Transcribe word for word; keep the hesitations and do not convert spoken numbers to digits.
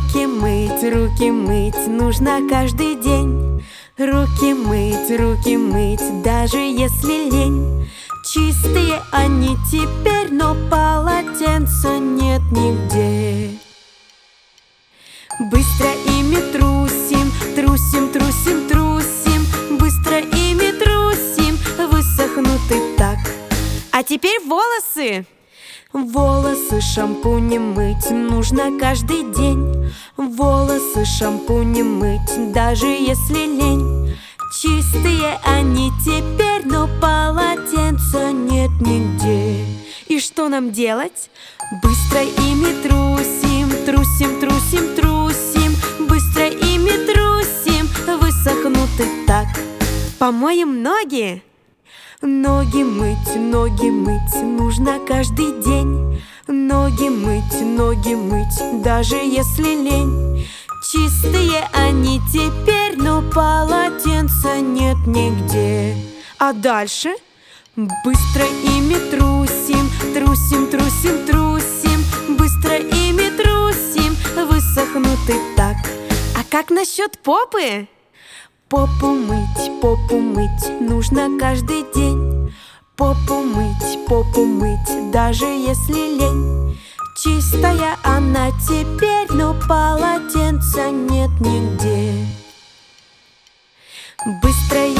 Руки мыть, руки мыть нужно каждый день. Руки мыть, руки мыть, даже если лень. Чистые они теперь, но полотенца нет нигде. Быстро ими трусим, трусим, трусим, трусим. Быстро ими трусим, высохнут и так. А теперь волосы. Волосы шампунем мыть нужно каждый день. Волосы шампунем мыть, даже если лень. Чистые они теперь, но полотенца нет нигде. И что нам делать? Быстро ими трусим, трусим, трусим, трусим. Быстро ими трусим, высохнут и так. Помоем ноги. Ноги мыть, ноги мыть нужно каждый день. Ноги мыть, ноги мыть, даже если лень. Чистые они теперь, но полотенца нет нигде. А дальше? Быстро ими трусим, трусим, трусим, трусим. Быстро ими трусим, высохнут и так. А как насчет попы? Попу мыть, попу мыть нужно каждый день. Попу мыть, попу мыть, даже если лень. Чистая она теперь, но полотенца нет нигде. Быстро